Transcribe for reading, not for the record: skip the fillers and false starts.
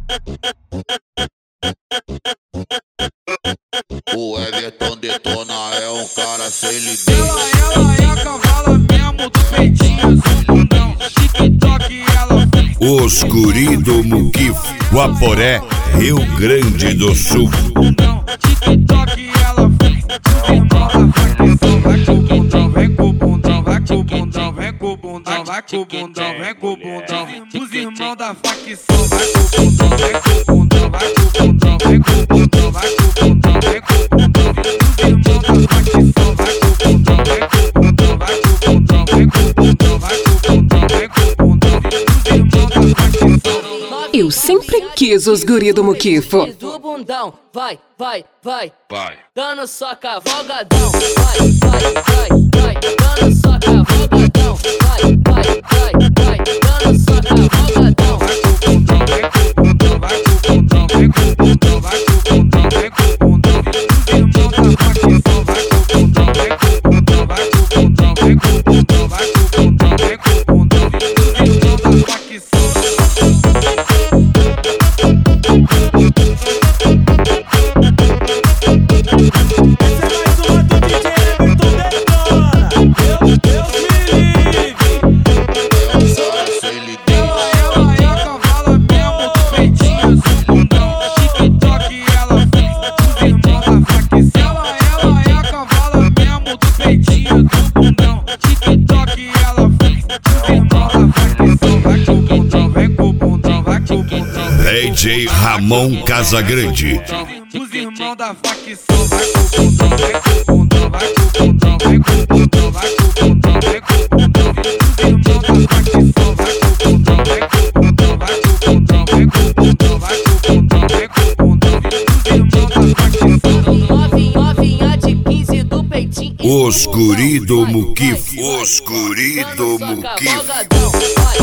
O Everton detona, é um cara sem limite. Ela é a cavala mesmo do peitinho azul bundão. TikTok ela faz. Os guri do Muquifo, Guaporé, Rio Grande do Sul. TikTok ela faz. Vai com o bundão, vem com o bundão, vai com o bundão, vem com o bundão, vai com o bundão, vem com o bundão. Os irmãos da facção, vai com o bundão, vem com o bundão, vai com o bundão, vem com o bundão, vai com o bundão, vem com o bundão. Os irmãos da facção, vai com o bundão, vem com o bundão, vai com o bundão, vem com o bundão, vai com o bundão, vem com o bundão. Os irmãos da facção. Eu sempre quis os guri do Muquifo. Do bundão, vai, vai, vai, Vai. dando só cavalgadão, vai, vai, vai, vai, dando só cavalgadão, vai, vai, vai, vai, dando só cavalgadão. Vai com o bundão, vai com o bundão, vem com o bundão, vai com o bundão, vem com o bundão. Os irmãos da facção, vai com o bundão, vem com o bundão, vai com o bundão, vem com o bundão, vai com o bundão, vem com o bundão. Os irmãos da facção. DJ Ramon Casagrande. Os irmãos da facção, vai com o bundão, vem com o bundão, vai com o bundão, vem com o bundão, vai com o bundão, vem com o bundão. Os irmãos da facção, vai com o bundão, vem com o bundão, vai com o bundão, vem com o bundão, vai com o bundão, vem com o bundão. Os irmãos da facção. Novinha de 15 do peitinho. Os guri do Muquifo. Os guri do Dando só Muquifo. cavalgadão, vai,